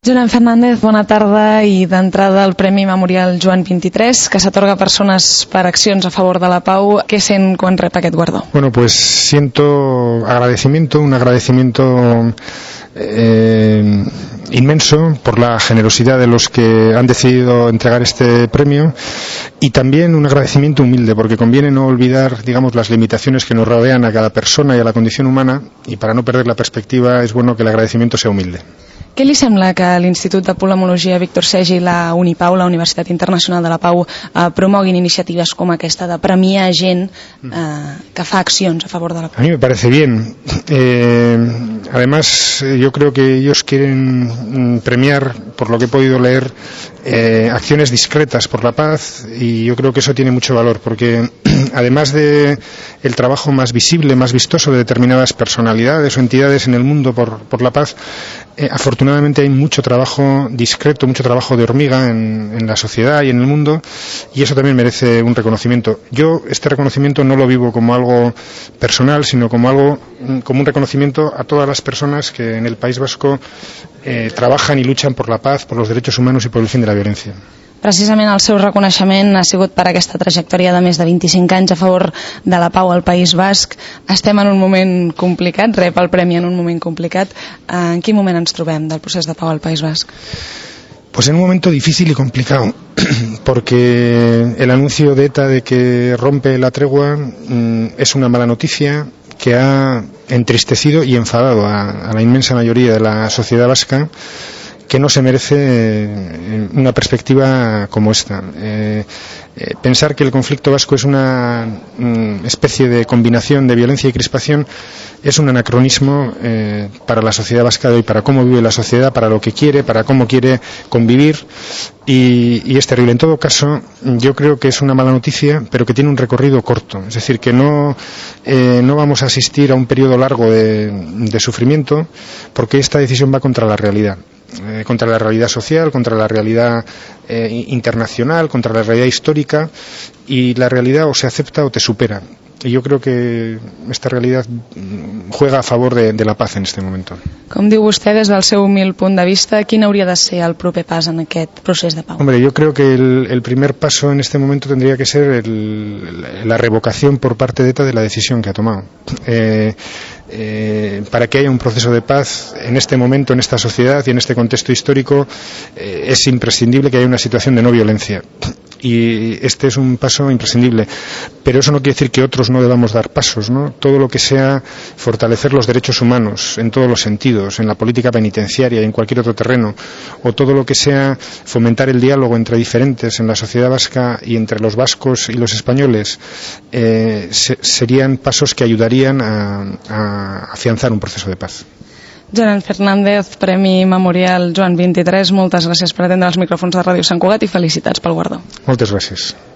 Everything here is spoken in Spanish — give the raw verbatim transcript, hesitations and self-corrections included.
Joan Fernández, bona tarda, i d'entrada el Premi Memorial Joan vint-i-tres, que s'atorga a persones per accions a favor de la pau. Què sent quan rep aquest guardó? Bueno, pues siento agradecimiento, un agradecimiento eh, inmenso por la generosidad de los que han decidido entregar este premio, y también un agradecimiento humilde, porque conviene no olvidar, digamos, las limitaciones que nos rodean a cada persona y a la condición humana, y para no perder la perspectiva es bueno que el agradecimiento sea humilde. Què li sembla que l'Institut de Polemologia Víctor Segi i la Unipau, la Universitat Internacional de la Pau, eh, promoguin iniciatives com aquesta de premiar gent eh, que fa accions a favor de la pau? A mí me parece bien. Eh, además, yo creo que ellos quieren premiar, por lo que he podido leer, eh, acciones discretas por la paz, y yo creo que eso tiene mucho valor, porque además de el trabajo más visible, más vistoso de determinadas personalidades o entidades en el mundo por, por la paz, eh, afortunadamente hay mucho trabajo discreto, mucho trabajo de hormiga en, en la sociedad y en el mundo, y eso también merece un reconocimiento. Yo este reconocimiento no lo vivo como algo personal, sino como algo, como un reconocimiento a todas las personas que en el País Vasco eh, trabajan y luchan por la paz, por los derechos humanos y por el fin de la violencia. Precisament el seu reconeixement ha sigut per aquesta trajectòria de més de vint-i-cinc anys a favor de la pau al País Basc. Estem en un moment complicat, rep el premi en un moment complicat. En quin moment ens trobem del procés de pau al País Basc? Pues en un momento difícil y complicado, porque el anuncio de ETA de que rompe la tregua mmm, es una mala noticia que ha entristecido y enfadado a, a la inmensa mayoría de la sociedad vasca, que no se merece una perspectiva como esta. Eh, eh, pensar que el conflicto vasco es una mm, especie de combinación de violencia y crispación es un anacronismo eh, para la sociedad vasca de hoy, para cómo vive la sociedad, para lo que quiere, para cómo quiere convivir, y, y es terrible. En todo caso, yo creo que es una mala noticia, pero que tiene un recorrido corto, es decir, que no, eh, no vamos a asistir a un periodo largo de, de sufrimiento, porque esta decisión va contra la realidad. Eh, contra la realidad social, contra la realidad eh, internacional, contra la realidad histórica, y la realidad o se acepta o te supera. Y yo creo que esta realidad juega a favor de, de la paz en este momento. Com diu vostè, des del seu humil punt de vista, quin hauria de ser el proper pas en aquest procés de pau? Hombre, yo creo que el, el primer paso en este momento tendría que ser el, la revocación por parte de ETA de la decisión que ha tomado. Eh, Eh, para que haya un proceso de paz en este momento, en esta sociedad y en este contexto histórico, eh, es imprescindible que haya una situación de no violencia, y este es un paso imprescindible, pero eso no quiere decir que otros no debamos dar pasos, ¿no? Todo lo que sea fortalecer los derechos humanos en todos los sentidos, en la política penitenciaria y en cualquier otro terreno, o todo lo que sea fomentar el diálogo entre diferentes en la sociedad vasca y entre los vascos y los españoles, eh, se, serían pasos que ayudarían a, a afianzar un proceso de paz. Joan Fernández, Premi Memorial Joan vint-i-tres, moltes gràcies per atendre els micròfons de Ràdio Sant Cugat i felicitats pel guardó. Moltes gràcies.